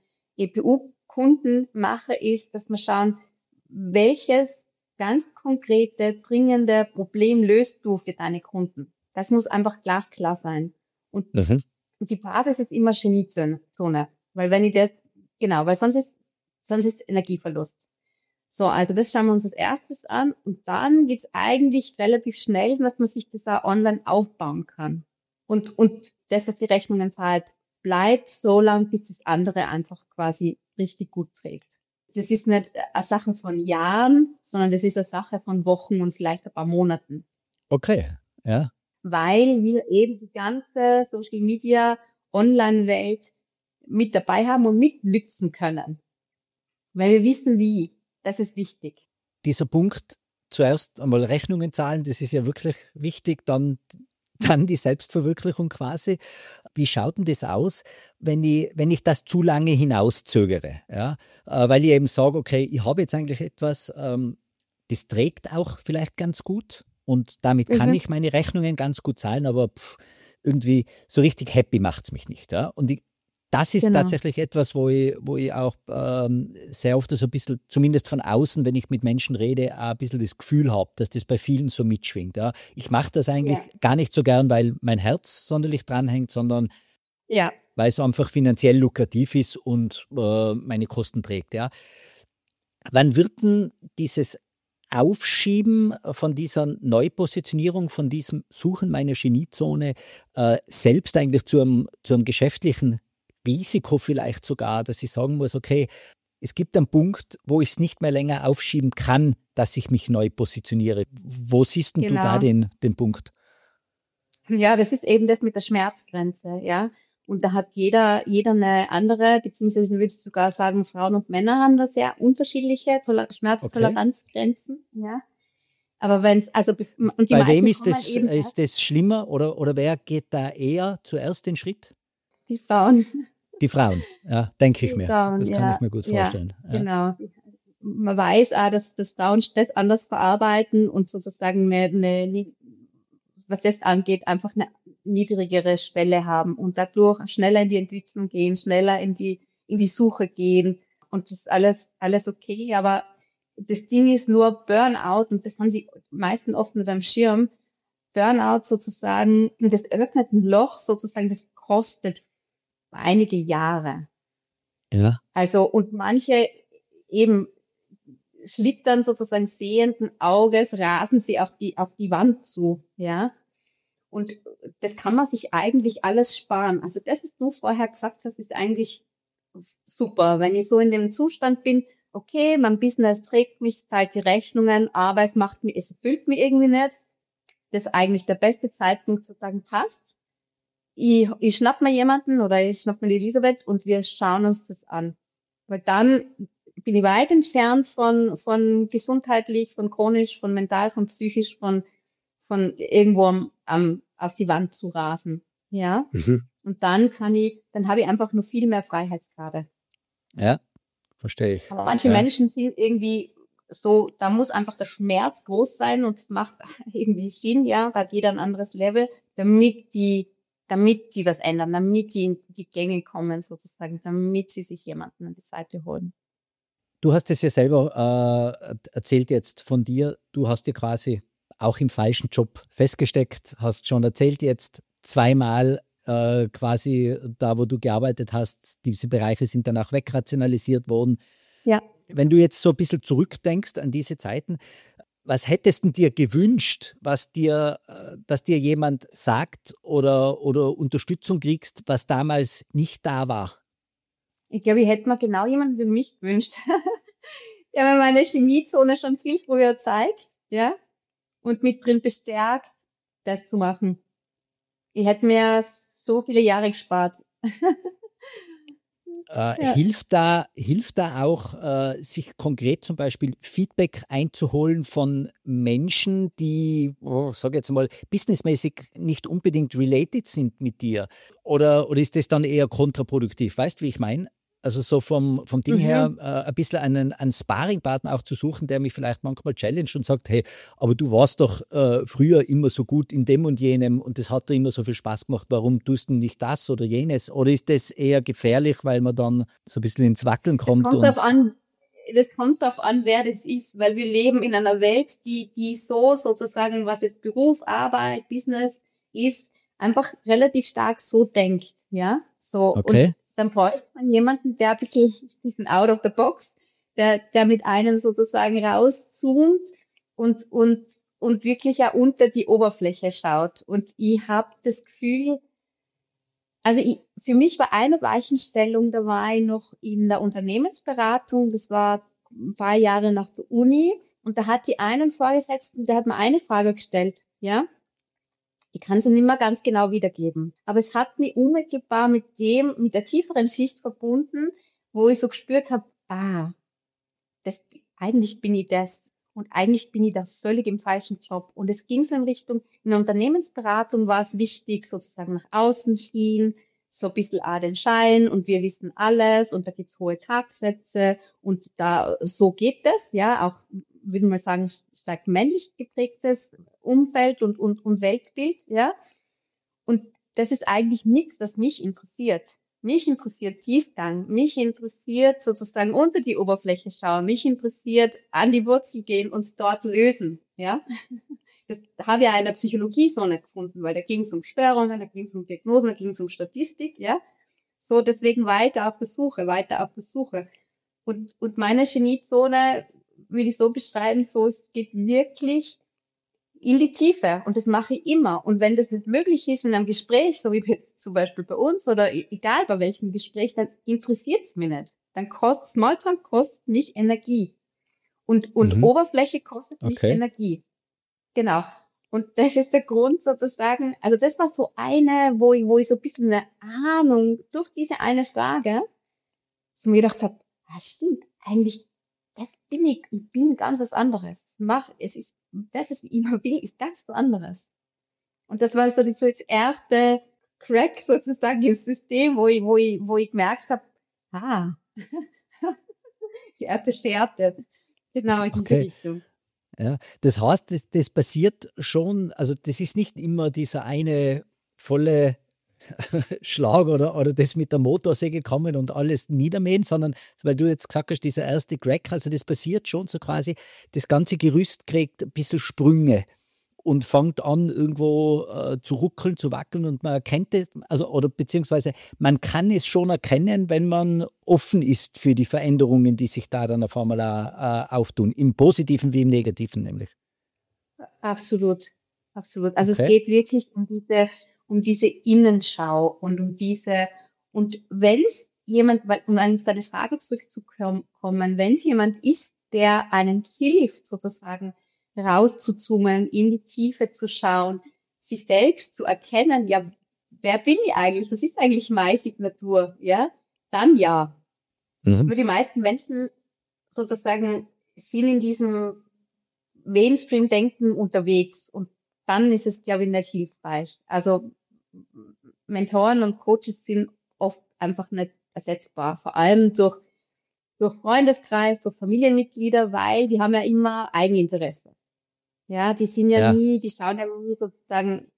EPU-Kunden mache, ist, dass wir schauen, welches ganz konkrete, dringende Problem löst du für deine Kunden. Das muss einfach glasklar sein. Und die Basis ist immer Geniezone, weil wenn ich das, genau, weil sonst ist Energieverlust. So, also das schauen wir uns als erstes an und dann geht's eigentlich relativ schnell, dass man sich das auch online aufbauen kann. Und das, dass die Rechnungen zahlt, bleibt so lang, bis das andere einfach quasi richtig gut trägt. Das ist nicht eine Sache von Jahren, sondern das ist eine Sache von Wochen und vielleicht ein paar Monaten. Okay, ja. Weil wir eben die ganze Social Media Online-Welt mit dabei haben und mitnützen können. Weil wir wissen, wie. Das ist wichtig. Dieser Punkt, zuerst einmal Rechnungen zahlen, das ist ja wirklich wichtig, dann die Selbstverwirklichung quasi. Wie schaut denn das aus, wenn ich das zu lange hinauszögere? Ja? Weil ich eben sage, okay, ich habe jetzt eigentlich etwas, das trägt auch vielleicht ganz gut und damit kann ich meine Rechnungen ganz gut zahlen, aber irgendwie so richtig happy macht es mich nicht. Ja? Und das ist tatsächlich etwas, wo ich auch sehr oft so ein bisschen, zumindest von außen, wenn ich mit Menschen rede, auch ein bisschen das Gefühl habe, dass das bei vielen so mitschwingt. Ja. Ich mache das eigentlich gar nicht so gern, weil mein Herz sonderlich dranhängt, sondern weil es einfach finanziell lukrativ ist und meine Kosten trägt. Ja. Wann wird denn dieses Aufschieben von dieser Neupositionierung, von diesem Suchen meiner Geniezone selbst eigentlich zu einem geschäftlichen Risiko vielleicht sogar, dass ich sagen muss, okay, es gibt einen Punkt, wo ich es nicht mehr länger aufschieben kann, dass ich mich neu positioniere. Wo siehst du da den Punkt? Ja, das ist eben das mit der Schmerzgrenze, ja. Und da hat jeder eine andere, beziehungsweise würde ich sogar sagen, Frauen und Männer haben da sehr unterschiedliche Schmerztoleranzgrenzen, ja. Aber wenn es, also, und die Bei wem meisten ist das schlimmer oder wer geht da eher zuerst den Schritt? Die Frauen. Die Frauen, ja, denke ich mir. Frauen, das kann ich mir gut vorstellen. Ja, genau. Man weiß auch, dass Frauen Stress anders verarbeiten und sozusagen was das angeht, einfach eine niedrigere Schwelle haben und dadurch schneller in die Entwicklung gehen, schneller in die Suche gehen. Und das ist alles okay. Aber das Ding ist nur Burnout, und das haben sie meisten oft mit am Schirm. Burnout sozusagen, das öffnet ein Loch sozusagen, das kostet einige Jahre. Ja. Also, und manche eben schlittern sozusagen sehenden Auges, rasen sie auf die Wand zu, ja. Und das kann man sich eigentlich alles sparen. Also das, was du vorher gesagt hast, ist eigentlich super. Wenn ich so in dem Zustand bin, okay, mein Business trägt mich, zahlt die Rechnungen, aber es erfüllt mich irgendwie nicht. Das ist eigentlich der beste Zeitpunkt zu sagen, passt. Ich schnapp mir jemanden oder ich schnapp mir die Elisabeth und wir schauen uns das an. Weil dann bin ich weit entfernt von gesundheitlich, von chronisch, von mental, von psychisch, von irgendwo auf die Wand zu rasen. Ja. Und dann habe ich einfach nur viel mehr Freiheitsgrade. Ja, verstehe ich. Aber manche Menschen sind irgendwie so, da muss einfach der Schmerz groß sein und es macht irgendwie Sinn, ja, hat jeder ein anderes Level, damit die damit sie was ändern, damit die in die Gänge kommen sozusagen, damit sie sich jemanden an die Seite holen. Du hast es ja selber erzählt jetzt von dir. Du hast dir quasi auch im falschen Job festgesteckt, hast schon erzählt jetzt zweimal quasi da, wo du gearbeitet hast, diese Bereiche sind danach wegrationalisiert worden. Ja. Wenn du jetzt so ein bisschen zurückdenkst an diese Zeiten, was hättest du dir gewünscht, dass dir jemand sagt oder Unterstützung kriegst, was damals nicht da war? Ich glaube, ich hätte mir genau jemanden wie mich gewünscht, der mir meine Chemiezone schon viel früher zeigt, ja, und mit drin bestärkt, das zu machen. Ich hätte mir so viele Jahre gespart. Ja. Hilft da auch, sich konkret zum Beispiel Feedback einzuholen von Menschen, die, sage jetzt mal, businessmäßig nicht unbedingt related sind mit dir? Oder ist das dann eher kontraproduktiv? Weißt du, wie ich meine? Also so vom Ding her ein bisschen einen Sparringpartner auch zu suchen, der mich vielleicht manchmal challenge und sagt, hey, aber du warst doch früher immer so gut in dem und jenem und das hat dir immer so viel Spaß gemacht, warum tust du nicht das oder jenes? Oder ist das eher gefährlich, weil man dann so ein bisschen ins Wackeln kommt? Das kommt darauf an, wer das ist, weil wir leben in einer Welt, die so sozusagen, was jetzt Beruf, Arbeit, Business ist, einfach relativ stark so denkt, ja, so. Okay. Und dann bräuchte man jemanden, der ein bisschen out of the box, der mit einem sozusagen rauszoomt und wirklich ja unter die Oberfläche schaut. Und ich habe das Gefühl, also für mich war eine Weichenstellung, da war ich noch in der Unternehmensberatung, das war ein paar Jahre nach der Uni, und da hat die einen Vorgesetzten, der hat mir eine Frage gestellt, ja. Ich kann sie nicht mehr ganz genau wiedergeben. Aber es hat mich unmittelbar mit der tieferen Schicht verbunden, wo ich so gespürt habe, eigentlich bin ich das. Und eigentlich bin ich da völlig im falschen Job. Und es ging so in Richtung, in der Unternehmensberatung war es wichtig, sozusagen nach außen hin, so ein bisschen den Schein und wir wissen alles und da gibt's hohe Tagsätze und so geht es, ja, auch, würde man sagen, stark männlich geprägtes Umfeld und Weltbild, ja. Und das ist eigentlich nichts, das mich interessiert. Mich interessiert Tiefgang, mich interessiert sozusagen unter die Oberfläche schauen, mich interessiert an die Wurzel gehen und es dort lösen, ja. Das habe ich ja in der Psychologie so nicht gefunden, weil da ging es um Störungen, da ging es um Diagnosen, da ging es um Statistik, ja. So, deswegen weiter auf der Suche. Und meine Geniezone würde ich so beschreiben, so, es geht wirklich in die Tiefe und das mache ich immer. Und wenn das nicht möglich ist in einem Gespräch, so wie jetzt zum Beispiel bei uns oder egal bei welchem Gespräch, dann interessiert es mich nicht. Dann kostet Smalltalk kostet nicht Energie. Und Oberfläche kostet nicht Energie. Genau. Und das ist der Grund sozusagen, also das war so eine, wo ich so ein bisschen eine Ahnung durch diese eine Frage so mir gedacht habe, stimmt, eigentlich, das bin ich bin ganz was anderes. Das ist immer will, ist ganz was anderes. Und das war so dieses erste Crack sozusagen im System, wo ich gemerkt habe, die erste Schärfe. Genau in diese Richtung. Ja, das heißt, das passiert schon, also das ist nicht immer dieser eine volle Schlag oder das mit der Motorsäge kommen und alles niedermähen, sondern, weil du jetzt gesagt hast, dieser erste Crack, also das passiert schon so quasi, das ganze Gerüst kriegt ein bisschen Sprünge und fängt an irgendwo zu ruckeln, zu wackeln und man erkennt es, also oder beziehungsweise man kann es schon erkennen, wenn man offen ist für die Veränderungen, die sich da dann auf einmal auftun, im Positiven wie im Negativen nämlich. Absolut. Also es geht wirklich um diese Innenschau und und wenn es jemand, um auf deine Frage zurückzukommen, wenn es jemand ist, der einen hilft, sozusagen rauszuzoomen, in die Tiefe zu schauen, sich selbst zu erkennen, ja, wer bin ich eigentlich? Was ist eigentlich meine Signatur? Ja, dann ja. Nur die meisten Menschen sozusagen sind in diesem Mainstream-Denken unterwegs und dann ist es, glaube ich, nicht hilfreich. Also Mentoren und Coaches sind oft einfach nicht ersetzbar, vor allem durch Freundeskreis, durch Familienmitglieder, weil die haben ja immer Eigeninteresse. Ja, die sind ja nie, die schauen ja nie sozusagen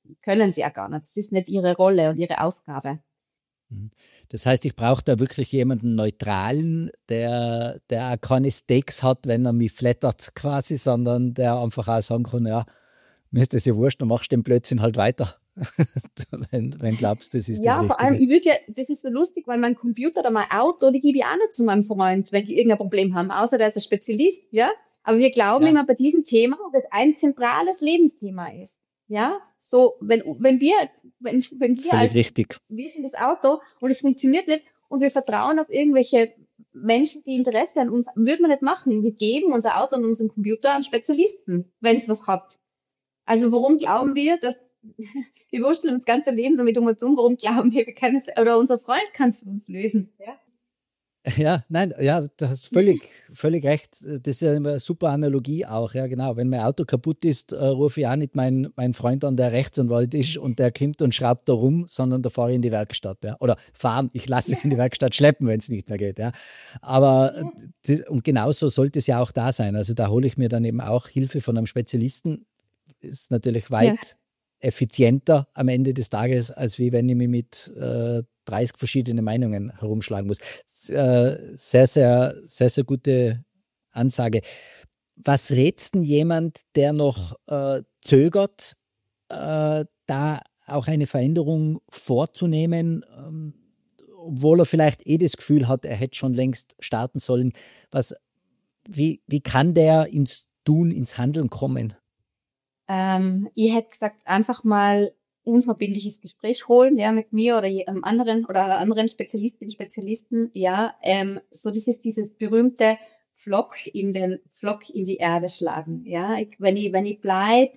können sie ja gar nicht. Das ist nicht ihre Rolle und ihre Aufgabe. Das heißt, ich brauche da wirklich jemanden Neutralen, der auch keine Stakes hat, wenn er mich flattert quasi, sondern der einfach auch sagen kann, ja, mir ist das ja wurscht, dann machst du den Blödsinn halt weiter. wenn glaubst, das ist das Ja, vor allem, Richtige. das ist so lustig, weil mein Computer oder mein Auto, die gebe ich auch nicht zu meinem Freund, wenn die irgendein Problem haben, außer der ist ein Spezialist, ja. Aber wir glauben Ja, immer bei diesem Thema, das ein zentrales Lebensthema ist. Ja, so, wenn wir völlig als, richtig. wir sind das Auto und es funktioniert nicht und wir vertrauen auf irgendwelche Menschen, die Interesse an uns, würden wir nicht machen. Wir geben unser Auto und unseren Computer an Spezialisten, wenn es was hat. Also warum glauben wir, dass wir wursteln das ganze Leben damit um und um, warum glauben wir können es, oder unser Freund kann es für uns lösen? Ja? Ja, nein, ja, du hast völlig recht. Das ist ja immer eine super Analogie auch, ja, genau. Wenn mein Auto kaputt ist, rufe ich auch nicht meinen Freund an, der Rechtsanwalt ist und der kommt und schraubt da rum, sondern da fahre ich in die Werkstatt, ja. Oder fahren, ich lasse es in die Werkstatt schleppen, wenn es nicht mehr geht, ja. Aber und genauso sollte es ja auch da sein. Also da hole ich mir dann eben auch Hilfe von einem Spezialisten. Ist natürlich weit effizienter am Ende des Tages, als wie wenn ich mich mit 30 verschiedene Meinungen herumschlagen muss. Sehr, sehr gute Ansage. Was rätst denn jemand, der noch zögert, da auch eine Veränderung vorzunehmen, obwohl er vielleicht das Gefühl hat, er hätte schon längst starten sollen? Wie kann der ins Tun, ins Handeln kommen? Ich hätte gesagt, einfach mal unverbindliches Gespräch holen, ja, mit mir oder einem anderen oder einer anderen Spezialistin, Spezialisten, ja, so das ist dieses berühmte Pflock in die Erde schlagen, ja, wenn ich bleibe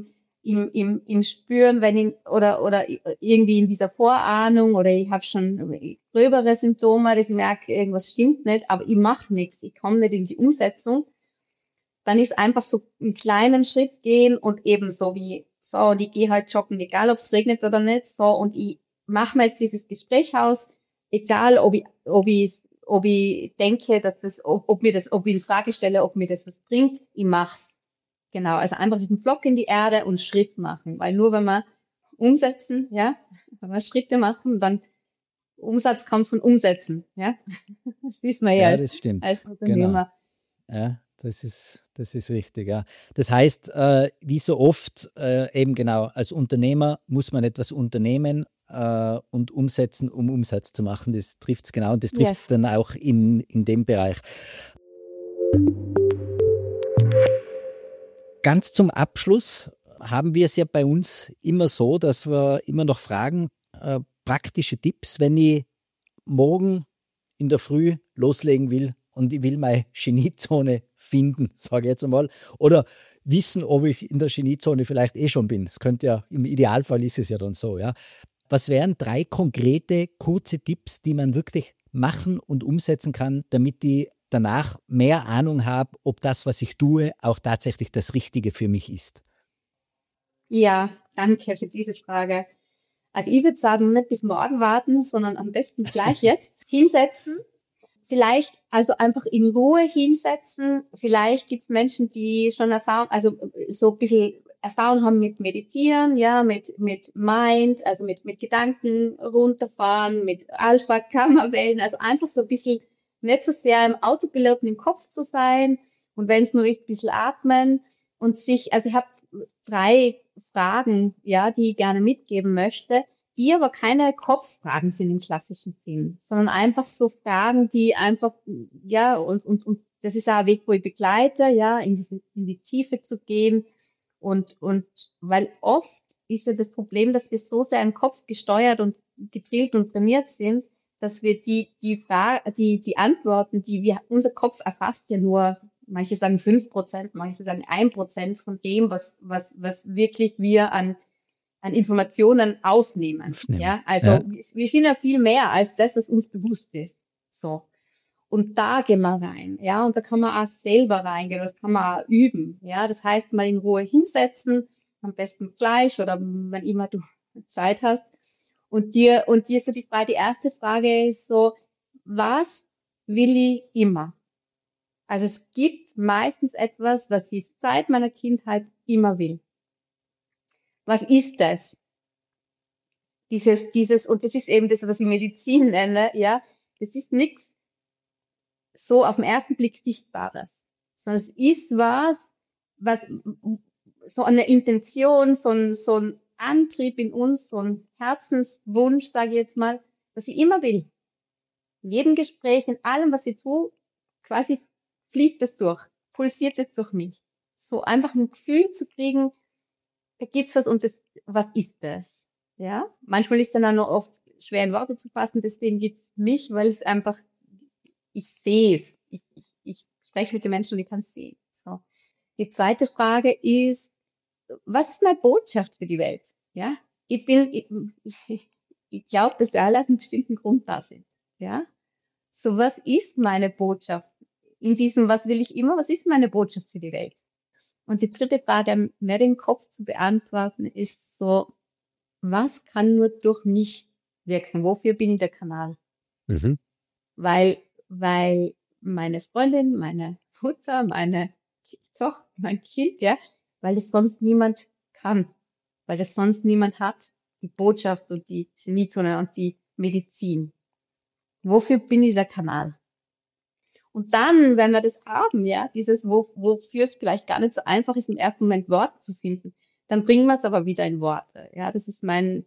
im Spüren, oder irgendwie in dieser Vorahnung oder ich habe schon gröbere Symptome, dass ich merke, irgendwas stimmt nicht, aber ich mache nichts, ich komme nicht in die Umsetzung, dann ist einfach so einen kleinen Schritt gehen und eben so und ich gehe halt joggen, egal ob es regnet oder nicht, so, und ich mache mir jetzt dieses Gespräch aus, egal ob ich denke, dass ob ich die Frage stelle, ob mir das was bringt, ich mach's. Genau, also einfach diesen Block in die Erde und Schritt machen, weil nur wenn wir umsetzen, ja, wenn wir Schritte machen, dann Umsatz kommt von Umsetzen, ja. Das ist man ja Ja, das stimmt. als Genau. Unternehmer. Ja, das ist richtig, ja. Das heißt, wie so oft, eben genau, als Unternehmer muss man etwas unternehmen und umsetzen, um Umsatz zu machen. Das trifft es genau und das trifft es dann auch in dem Bereich. Ganz zum Abschluss haben wir es ja bei uns immer so, dass wir immer noch fragen, praktische Tipps, wenn ich morgen in der Früh loslegen will und ich will meine Geniezone finden, sage ich jetzt einmal, oder wissen, ob ich in der Geniezone vielleicht schon bin. Das könnte ja, im Idealfall ist es ja dann so, ja. Was wären 3 konkrete, kurze Tipps, die man wirklich machen und umsetzen kann, damit ich danach mehr Ahnung habe, ob das, was ich tue, auch tatsächlich das Richtige für mich ist? Ja, danke für diese Frage. Also ich würde sagen, nicht bis morgen warten, sondern am besten gleich jetzt hinsetzen. Vielleicht also einfach in Ruhe hinsetzen. Vielleicht gibt es Menschen, die schon Erfahrung, also so ein bisschen Erfahrung haben mit Meditieren, ja, mit Mind, also mit Gedanken runterfahren, mit Alpha-Gamma-Wellen, also einfach so ein bisschen nicht so sehr im Autopiloten im Kopf zu sein und wenn es nur ist, ein bisschen atmen und also ich habe 3 Fragen, ja, die ich gerne mitgeben möchte, die aber keine Kopffragen sind im klassischen Sinn, sondern einfach so Fragen, die einfach, ja, und das ist auch ein Weg, wo ich begleite, ja, in die Tiefe zu gehen und weil oft ist ja das Problem, dass wir so sehr im Kopf gesteuert und gedrillt und trainiert sind, dass wir die Antworten, unser Kopf erfasst ja nur, manche sagen 5%, manche sagen 1% von dem, was wirklich wir an Informationen aufnehmen. Ja, also Ja. wir sind ja viel mehr als das, was uns bewusst ist. So. Und da gehen wir rein, ja, und da kann man auch selber reingehen, das kann man auch üben, ja, das heißt, mal in Ruhe hinsetzen, am besten gleich oder wann immer du Zeit hast und dir so die erste Frage ist so, was will ich immer? Also es gibt meistens etwas, was ich seit meiner Kindheit immer will. Was ist das? Und das ist eben das, was ich Medizin nenne, ja, das ist nichts so auf den ersten Blick Sichtbares, sondern es ist was so eine Intention, so ein Antrieb in uns, so ein Herzenswunsch, sage ich jetzt mal, was ich immer will. In jedem Gespräch, in allem, was ich tue, quasi fließt es durch, pulsiert es durch mich. So einfach ein Gefühl zu kriegen, da gibt's was und was ist das? Ja, manchmal ist dann auch noch oft schwer in Worte zu fassen, deswegen gibt's mich, weil es einfach, ich sehe es. Ich spreche mit den Menschen und ich kann es sehen. So. Die zweite Frage ist, was ist meine Botschaft für die Welt? Ja, ich glaube, dass wir alle aus einem bestimmten Grund da sind. Ja, so was ist meine Botschaft? In diesem, was will ich immer, was ist meine Botschaft für die Welt? Und die dritte Frage, mehr den Kopf zu beantworten, ist so, was kann nur durch mich wirken? Wofür bin ich der Kanal? Mhm. Weil meine Freundin, meine Mutter, meine Tochter, mein Kind, ja, weil es sonst niemand kann, weil es sonst niemand hat, die Botschaft und die Geniezone und die Medizin. Wofür bin ich der Kanal? Und dann, wenn wir das haben, ja, dieses, wofür es vielleicht gar nicht so einfach ist, im ersten Moment Worte zu finden, dann bringen wir es aber wieder in Worte. Ja, das ist meine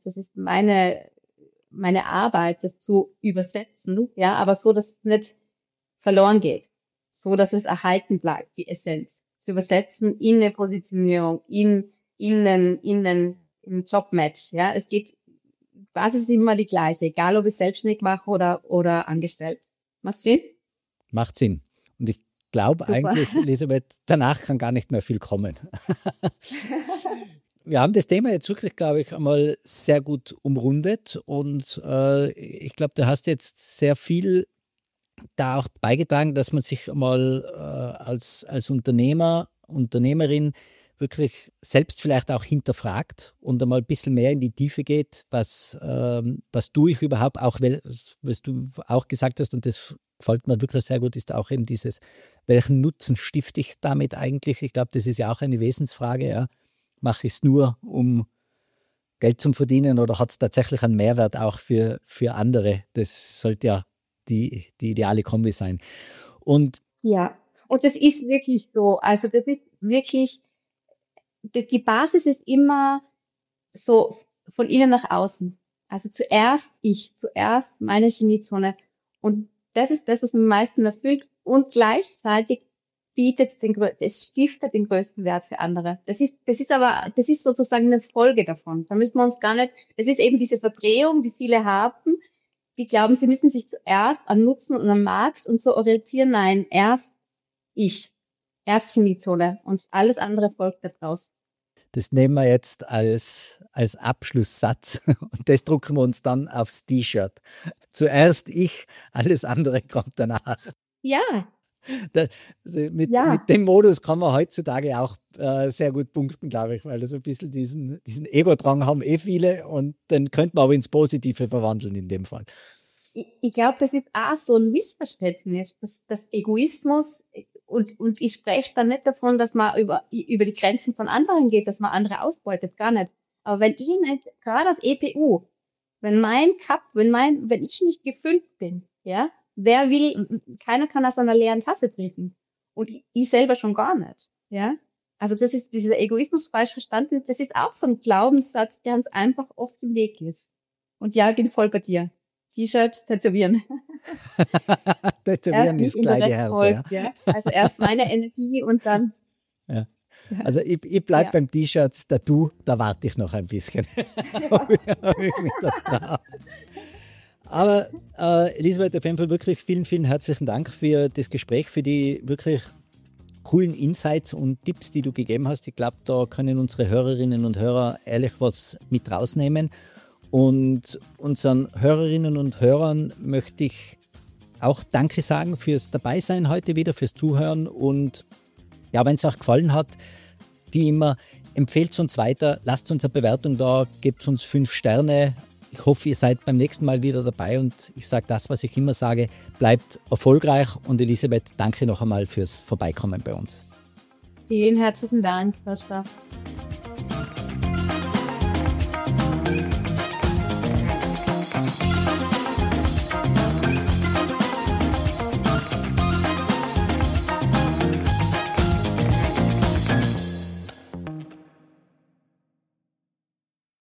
Arbeit, das zu übersetzen, ja, aber so, dass es nicht verloren geht. So, dass es erhalten bleibt, die Essenz. Zu übersetzen in eine Positionierung, in ein Jobmatch, ja. Es geht, die Basis ist immer die gleiche, egal ob ich selbstständig mache oder angestellt. Macht Sinn? Macht Sinn. Und ich glaube eigentlich, Elisabeth, danach kann gar nicht mehr viel kommen. Wir haben das Thema jetzt wirklich, glaube ich, einmal sehr gut umrundet und ich glaube, du hast jetzt sehr viel da auch beigetragen, dass man sich mal als Unternehmer, Unternehmerin wirklich selbst vielleicht auch hinterfragt und einmal ein bisschen mehr in die Tiefe geht, was tue ich überhaupt, auch was du auch gesagt hast, und das gefällt mir wirklich sehr gut, ist auch eben dieses, welchen Nutzen stifte ich damit eigentlich? Ich glaube, das ist ja auch eine Wesensfrage, ja. Mache ich es nur, um Geld zu verdienen, oder hat es tatsächlich einen Mehrwert auch für andere? Das sollte ja die ideale Kombi sein. Und ja, und das ist wirklich so. Also das ist wirklich, die Basis ist immer so von innen nach außen. Also zuerst meine Geniezone. Und das ist das, was mich am meisten erfüllt. Und gleichzeitig es stiftet den größten Wert für andere. Das ist sozusagen eine Folge davon. Da müssen wir uns gar nicht, das ist eben diese Verdrehung, die viele haben, die glauben, sie müssen sich zuerst an Nutzen und am Markt und so orientieren. Nein, erst Geniezone und alles andere folgt daraus. das nehmen wir jetzt als Abschlusssatz und das drucken wir uns dann aufs T-Shirt. Zuerst ich, alles andere kommt danach. Ja. Mit dem Modus kann man heutzutage auch sehr gut punkten, glaube ich, weil das ein bisschen diesen Ego-Drang haben viele und den könnte man aber ins Positive verwandeln in dem Fall. Ich glaube, das ist auch so ein Missverständnis, dass Egoismus, und ich spreche da nicht davon, dass man über die Grenzen von anderen geht, dass man andere ausbeutet, gar nicht. Aber wenn ich nicht, gerade als EPU, wenn ich nicht gefüllt bin, ja, keiner kann aus einer leeren Tasse trinken. Und ich selber schon gar nicht, ja. Also das ist dieser Egoismus falsch verstanden, das ist auch so ein Glaubenssatz, der uns einfach oft im Weg ist. Und ja, ich folge dir. T-Shirt tätowieren. Tätowieren ist gleich die Härte. Ja. Also erst meine Energie und dann. Ja. Also ich bleibe beim T-Shirt, Tattoo, da warte ich noch ein bisschen. Ob ich mich das traue. Aber Elisabeth, auf jeden Fall wirklich vielen, vielen herzlichen Dank für das Gespräch, für die wirklich coolen Insights und Tipps, die du gegeben hast. Ich glaube, da können unsere Hörerinnen und Hörer ehrlich was mit rausnehmen. Und unseren Hörerinnen und Hörern möchte ich auch Danke sagen fürs Dabeisein heute wieder, fürs Zuhören. Und ja, wenn es euch gefallen hat, wie immer, empfehlt es uns weiter, lasst uns eine Bewertung da, gebt uns 5 Sterne. Ich hoffe, ihr seid beim nächsten Mal wieder dabei und ich sage das, was ich immer sage, bleibt erfolgreich. Und Elisabeth, danke noch einmal fürs Vorbeikommen bei uns. Vielen herzlichen Dank, Sascha.